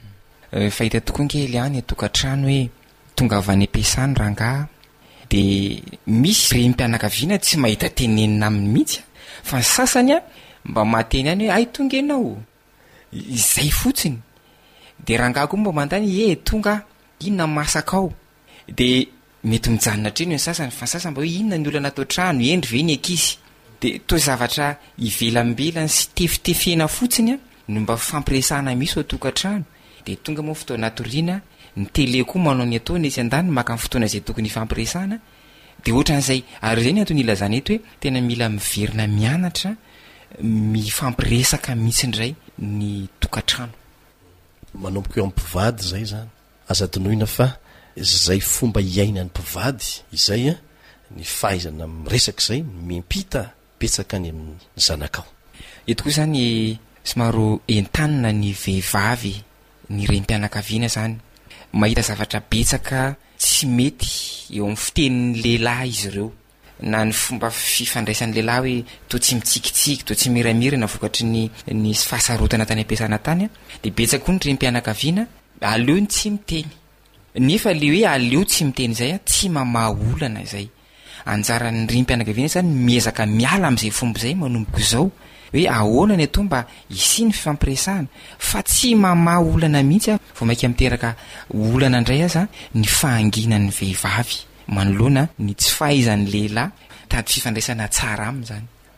Fahita tokoa nkely any atokantrano hoe tonga avy any am-piasany rangaha de misy rem-pianakaviana tsy mahita tenenina aminy mihitsy fa ny sasany a mba mahateny any hoe ay tonga ianao izay fotsiny. De rangaha koa mba mantany e tonga inona masaka ao de mety mijanona treny ny sasany fa sasany mba hoe inona ny olana atao trano endry ve ny ankizy. De to zavatra ivelambelany sy tefitefena fotsiny a no mba fampiresahana misy ao tokantrano de tonga moa fotoana atoriana ny tele koa manao ny atao nesy andany maka ny fotoana zay tokony fampiresahana de ohatran'izay. Ary zay ny antony ilazana eto hoe tena mila miverina mianatra mifampiresaka mihitsy indray ny tokantrano. Manomboka eo am-pivady zay zany aza tonoina fa zay fomba iaina ny mpivady izay a ny fahaizana miresaka zay mimpita petsaka any amin'ny zanakao. Eto koa zany somaro entanina ny vehivavy ny rem-pianakaviana zany mahita zavatra betsaka tsy mety eo amin'ny fitenin'ny lehilahy izy ireo na ny fomba fifandraisan'ny lehilahy hoe to tsy mitsikitsiky to tsy miramirana vokatry ny ny fahasarotana tany am-piasana tany a de betsaka koa ny rem-pianakaviana aleo ny tsy miteny nefa le hoe aleo tsy miteny zay a tsy mamaolana zay. Anjaran'ny rem-pianakaviana zany miezaka miala am'izay fomba zay manomboko izao hoe ahoana ny atao mba isi ny fifampiresahana fa tsy mamaha olana mihitsy a vo mainka miteraka olana indray aza ny fahanginan'ny vehivavy manoloana ny tsy fahaizan'ny lehilahy tady fifandraisana tsara aminy zany.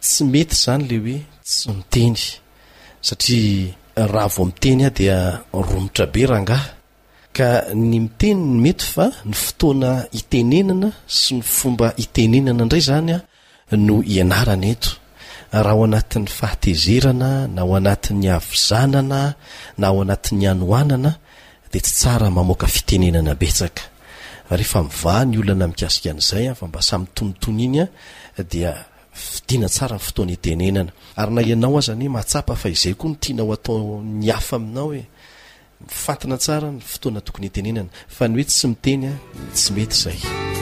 tsy mety zany le hoe tsy miteny satria raha vao miteny a dia romotra be rangaha ka ny miteny ny mety fa ny fotoana itenenana sy ny fomba itenenana indray zany a no ianarana eto raha ao anatin'ny fahatezerana na ao anatin'ny avizanana na ao anatin'ny anoanana dia tsy tsara mamoaka fitenenana betsaka rehefa mivaha ny olona mikasika an'izay a fa mba samy tonotony iny a dia fidina tsara ny fotoana itenenana ary na ianao azany mahatsapa fa izay koa ny tianao atao ny hafa aminao hoe mifantina tsara ny fotoana tokony itenenana fa ny hoe tsy miteny a tsy mety izay.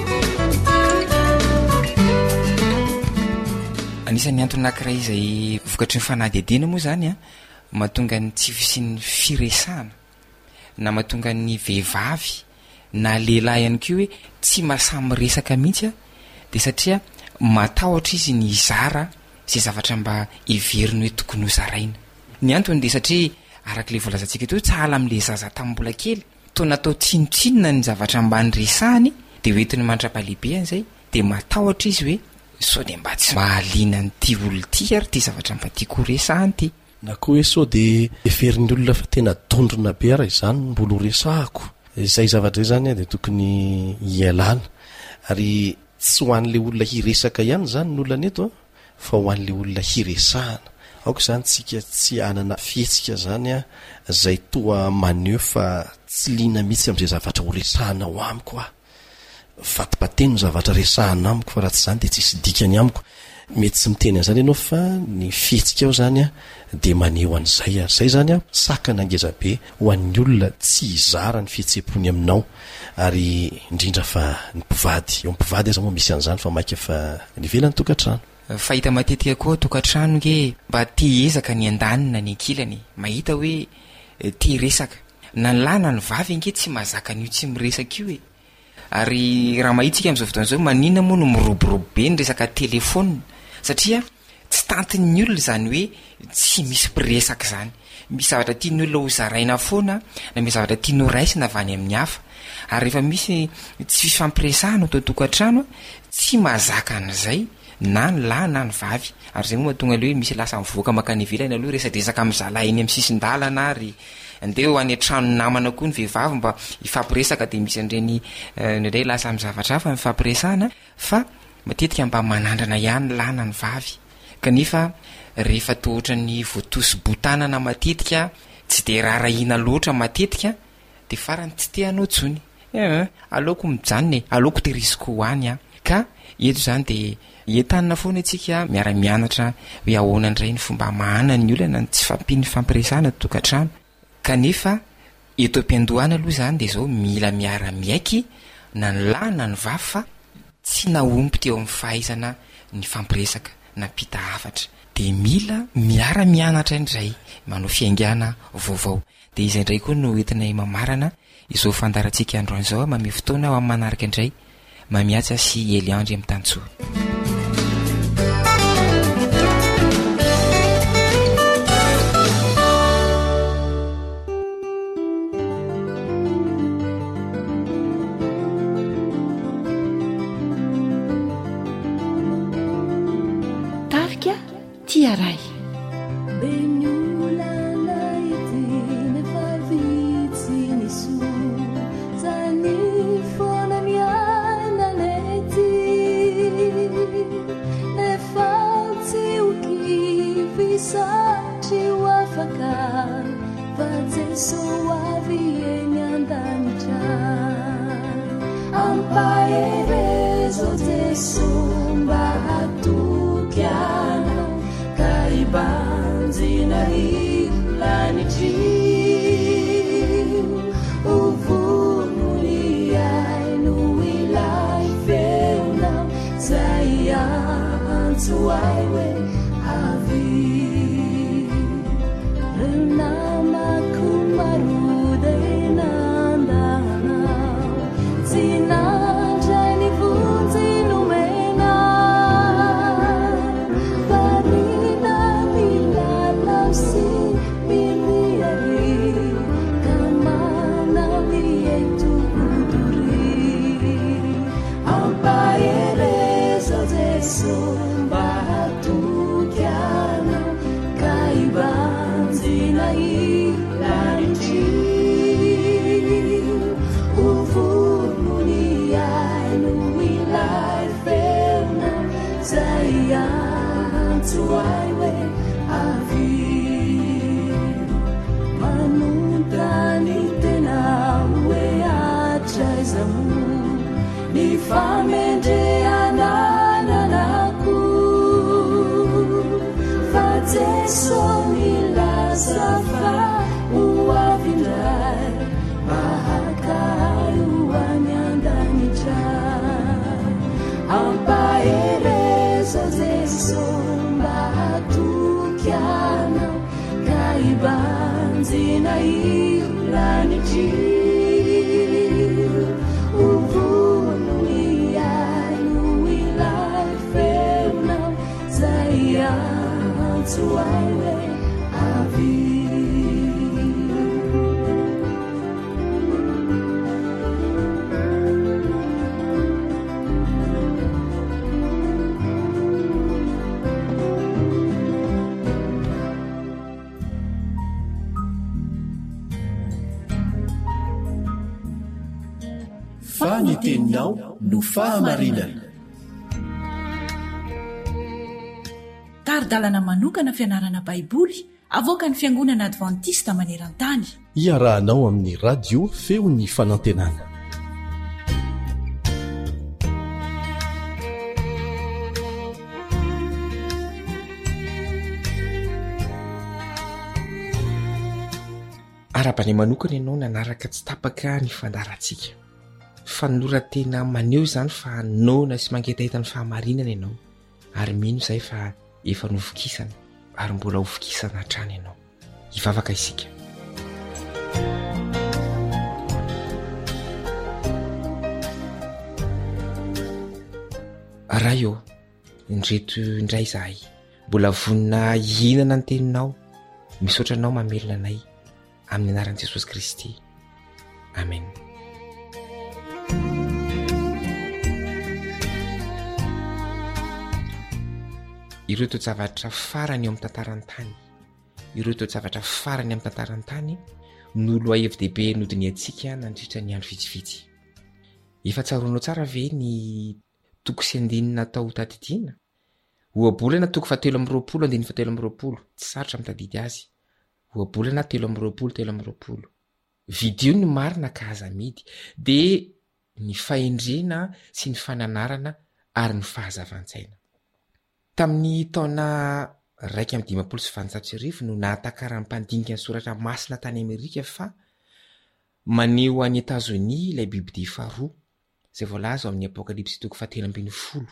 Anisan'ny antony anankiray izay vokatry ny fanadihadiana moa zany a mahatonga ny tsy fisian'ny firesahana na mahatonga ny vehivavy na lehilahy ihany koa hoe tsy mahasamy resaka mihitsy a dia satria matahotra izy ny izara izay zavatra mba iveriny hoe tokony ho zaraina. Ny antony dia satria arak'ilay volazantsika to tsy hala amin'ilay zaza tamin'ny mbola kely to natao tsinotsinona ny zavatra mba nyresahany dia hoentiny mandrapalehibe an'izay dia matahotra izy hoe sao dia mba tsy mahaliana nyty olo ty ary ty zavatra mba tiako resahany ty na koa hoe sao dia eferin'ny olona fa tena dondrona be ara izany mbola resahako izay zavatra izany a dia tokony ialana ary tsy ho an'ilay olona hiresaka ihany zany ny olona neto a fa ho an'ilay olona hiresahana aoka izany tsika tsy anana fihetsika zany a zay toa maneho fa tsy liana mihitsy amin'izay zavatra ho resahana ho amiko a fatipateny no zavatra resahana amiko fa raha tsy zany dia tsisy dikany amiko mety tsy miteny an'izany ianao fa ny fihetsika ao zany a dia maneho an'izay a zay zany a sakana angezabe ho an'ny olona tsy hizara ny fihetsem-pony aminao ary indrindra fa ny mpivady eo mpivady aza moa misy an'izany fa maika fa nivelany tokantrano. Fahita matetika koa tokantrano nge mba te ezaka ny andanina ny ankilany mahita hoe te resaka na ny lahy na ny vavy nge tsy mahazaka an'io tsy miresaka io e ary raha mahitsika amin'izao fotoana izao manina moa no miroborobo be ny resaka telefona satria tsy tantin'ny olona zany hoe tsy misy mpiresaka zany misy zavatra tiany olona ho zaraina foana na misy zavatra tiany ho raisina avy any amin'ny hafa ary rehefa misy tsy fifampiresahana atao tokantrano tsy mahazaka an'izay na ny lahy na ny vavy ary zay moa mahatonga le hoe misy lasa mivoaka makany ivelany aloha resadresaka amin'ny zalahy eny amin'ny sisin-dalana ary andeha ho any trano namana koa ny vehivavy mba ifampiresaka dia misy an'ireny ndray lasa amin'ny zavatra hafa mifampiresahana fa matetika mba manandrana ihany lahy na ny vavy kanefa rehefa toa ohatra ny voatosy botanana matetika tsy dia rarahina loatra matetika dia farany tsy te hanao tsony aleoko mijanona e aleoko terisiko hoany a ka eto zany dia entanina foana antsika miara-mianatra hoe ahoana indray ny fomba mahana ny olana ny tsy fampiny fampiresahana tokantrano kanefa eto am-piandohana aloha zany dia zao mila miara-miaiky na ny lahy na ny vavy fa tsy naompy teo amin'ny fahaizana ny fampiresaka na pita hafatra dia mila miara-mianatra indray manao fiaingana vaovao dia izay indray koa no entinay mamarana izao fandarantsika androan'izao mame fotoana ao amin'ny manaraka indray mamiatsa sy Eliandry amin'ny tantsoa. Tarika tia ray Somba tu kaibanjina ilanitry uvonony aino ilay feona zay antso ay hoe avy manontany tena hoe atraizamo ny famendreanananako fa Jeso milaza fa ho avindray mahakay ho any andanitra ampahereza Jeso mba hatoky anao ka hibanjina ilanitry so I will have Fany teninao no fahamarinana. Dalana manokana fianarana baiboly avoaka ny fiangonana adventista maneran-tany. Iarahanao amin'ny radio feo ny fanantenana. Arabany manokana ianao nanaraka tsy tapaka ny fandarantsika. Fanoratena maneho izany fa nona sy mangetahita ny fahamarinana ianao ary mino izay fa efa novokisana ary mbola hovokisana hatrany ianao. Hivavaka isika. Raha eo indreto indray izahay mbola vonina hihinana ny teninao, misaotra anao mamelona anay amin'ny anaran'i Jesosy Kristy. Amen. Ireo toejavatra farany eo amin'ny tantarany tany, ireo toejavatra farany amin'ny tantarany tany no loa hevi-dehibe nodiny antsika nandritra ny andro vitsivitsy. Efa tsaroanao tsara ve ny toko sy andinina tao tadidiana? Ohabolana toko fatelo amby roapolo andiny fatelo amby roapolo, tsy sarotra mitadidy azy. Ohabolana telo amby roapolo telo amby roapolo. Video ny marina ka aza midy dia ny fahendrena sy ny fananarana ary ny fahazavan-tsaina. Tamin'ny taona raika amby dimampolo sy valonjato sy arivo no nahatakaran'ny mpandinika ny soratra masina tany Amerika fa maneho any Etazonia ilay bibidia faharoa izay voalaza amin'ny apokalipsy toko fahatelo ambin'ny folo.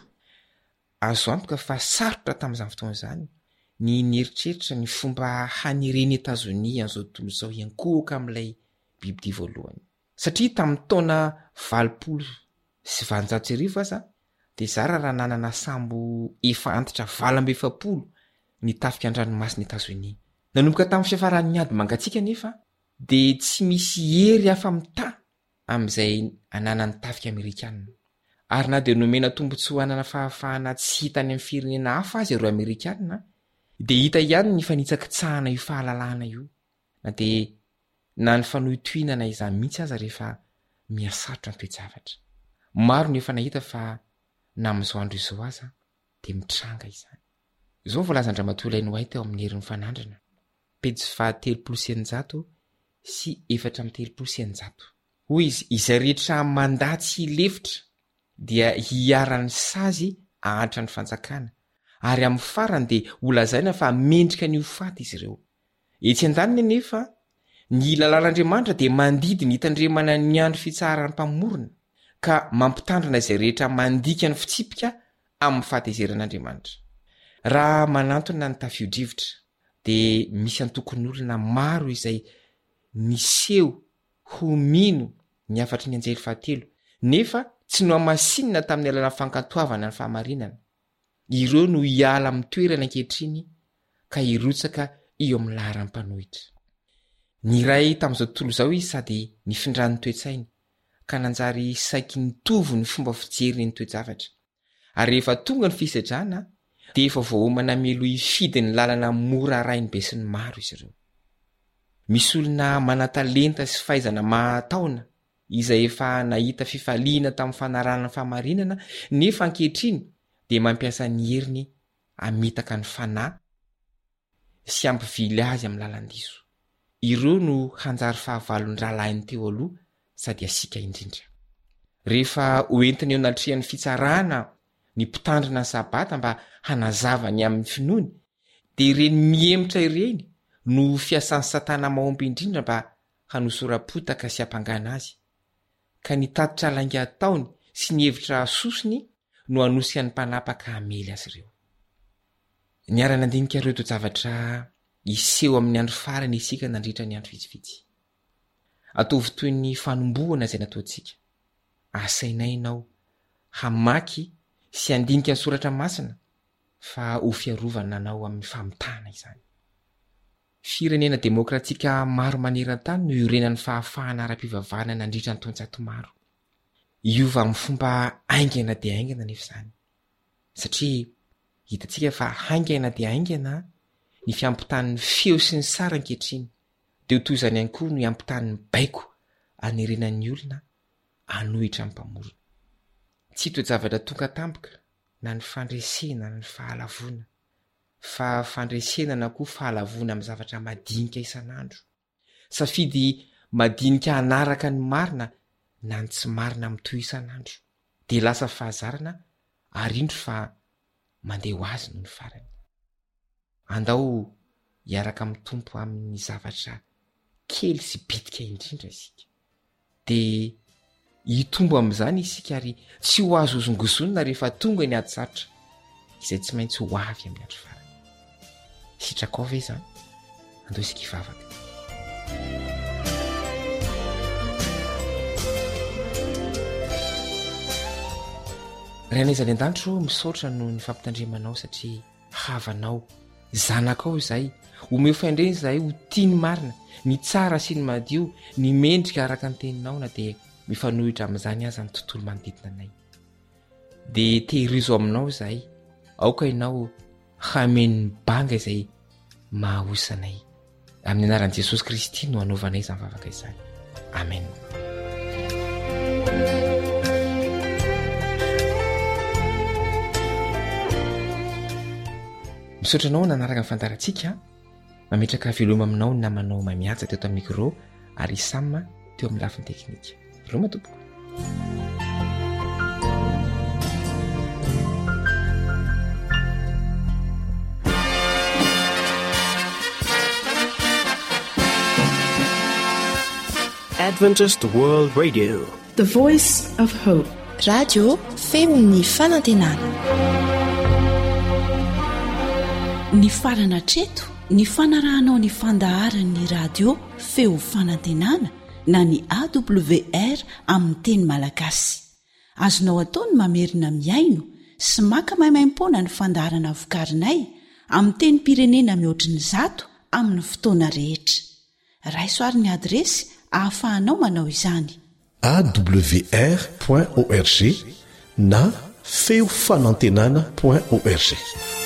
Azo antoka fa sarotra tamin'izany fotoana izany ny nieritreritra ny fomba hanireny Etazonia an'izao tontolo izao iankohaka amin'ilay bibidia voalohany. Satria tamin'ny taona valopolo sy valonjato sy arivo aza dia zara raha nanana sambo efa antitra valo amby efapolo ny tafika an-dranomasina Etazonia. Nanomboka tamin'ny fiafaran'ny ady mangatsiaka nefa dia tsy misy hery hafa mita amin'izay ananany tafika Amerikanina. Ary na dia nomena tombotsoa hanana fahafahana tsy hita any amin'ny firenena hafa azy ireo Amerikanina, dia hita ihany ny fanitsakitsahana io fahalalahana io. Na dia na ny fanohitohinana izany mihitsy aza rehefa mihasarotra ny toejavatra. Maro ny efa nahita fa na amin'izao andro izao aza dia mitranga izany. Izao voalaza Andriamatoa ilay Noay teo amin'ny herin'ny fanandrana. Pejy fahatelopolo sy eninjato sy efatra amby telopolo sy eninjato. Hoy izy, izay rehetra mandatsy lefitra dia hiaran'ny sazy ahatra ny fanjakana, ary amin'ny farany dia holazaina fa mendrika ny ho faty izy ireo. Etsy an-daniny nefa ny lalàn'Andriamanitra dia mandidy ny hitandremana ny andro fitsaharan'ny mpamorona ka mampitandrina izay rehetra mandika ny fitsipika amin'ny fahatezeran'Andriamanitra. Raha manantona ny tafio-drivotra dia misy antokon'olona maro izay niseho ho mino ny afatry ny anjely fahatelo nefa tsy no hamasinina tamin'ny alalany fankatoavana ny fahamarinana. Ireo no hiala amin'ny toerana ankehitriny ka hirotsaka eo amin'ny laharan'ny mpanohitra. Ny ray tamin'izao tontolo izao izy sady nifindran'ny toe-tsainy ka nanjary saiky nitovy ny fomba fijeriny ny toe-javatra. Ary rehefa tonga ny fisedrana dia efa voahomana milo hifidy ny lalana mora rainy be sy ny maro izy ireo. Misy olona manatalenta sy fahaizana mahataona izay efa nahita fifaliana tamin'ny fanarahana ny fahamarinana nefa ankehitriny dia mampiasa ny heriny amitaka ny fanahy sy ampivily azy amin'ny lalandiso. Ireo no hanjary fahavalon-dralainy teo aloha sady asika indrindra. Rehefa hoentiny eo anatrehan'ny fitsarana ny mpitandrina ny sabata mba hanazavany amin'ny finoany, dia ireny miemotra ireny no fiasan'ny satana mahomby indrindra mba hanosora-potaka sy hampangana azy. Ka ny tatitra lainga taony sy ny hevitra sosiny no anosikany mpanapaka hamely azy ireo. Niara-nandinika ireo to zavatra iseho amin'ny andro farany isika nandritra ny andro vitsivitsy. Ataovy toy ny fanombohana izay nataontsika. Asainay ianao hamaky sy handinika ny soratra masina fa ho fiarovana anao amin'ny famitana izany. Firenena demokratika maro maneran-tany no iorenan'ny fahafahana ara-pivavahana nandritra ny taon-tsato maro. Iova amin'ny fomba haingana dia haingana nefa izany. Satria hitantsika fa haingana dia haingana ny fiampitan'ny feo sy ny sara ankehitriny, dia toy izany ihany koa no hiampitan'ny baiko hanerenan'ny olona hanohitra amin'ny mpamorona. Tsy toe-javatra tonga tampoka na ny fandresena na ny fahalavona, fa fandresena na koa fahalavona amin'ny zavatra madinika isan'andro. Safidy madinika hanaraka ny marina na ny tsy marina mitoy isan'andro, dia lasa fahazarana arindro fa mandeha ho azy no ny farany. Andao hiaraka mitompo amin'ny zavatra kely sy bitika indrindra isika, dia hitombo amin'izany isika ary tsy ho azo ozongosonina rehefa tonga ny ady sarotra izay tsy maintsy ho avy amin'ny andro farany. Sitraka ve izany? Andao isika hivavaka. Rainaiza an-danitro misaotra no ny fampitandremanao satria havanao, zanakao izay, omeo faindreny izay ho tiany marina, ny tsara sy ny madio, ny mendrika araka ny teninao na dia mifanohitra amin'izany aza ny tontolo manodidina anay. Dia tehirizo aminao izay, aoka ianao hamen'ny banga izay mahahosanay. Amin'ny anaran'i Jesosy Kristy no hanaovanay izany vavaka izany. Amen. Misaotranao nanaraka ny fandarantsika, mametraka veloma aminao ny namanao mamiatsa teo amin'ny micro ary Sam teo amin'ny lafiny teknika. Veloma tompoko. Adventist World Radio, the voice of hope. Radio feon'ny fanantenana. Ny farana treto, ny fanarahanao ny fandaharan'ny radio feo fanantenana na ny A W R amin'ny teny malagasy. Azonao ataony mamerina miaino sy maka maimaim-poana ny fandaharana vokarinay amin'ny teny pirenena mihoatriny zato amin'ny fotoana rehetra. Raisoaryn'ny adresy ahafahanao manao izany: A W R point org na feo fanantenana point org.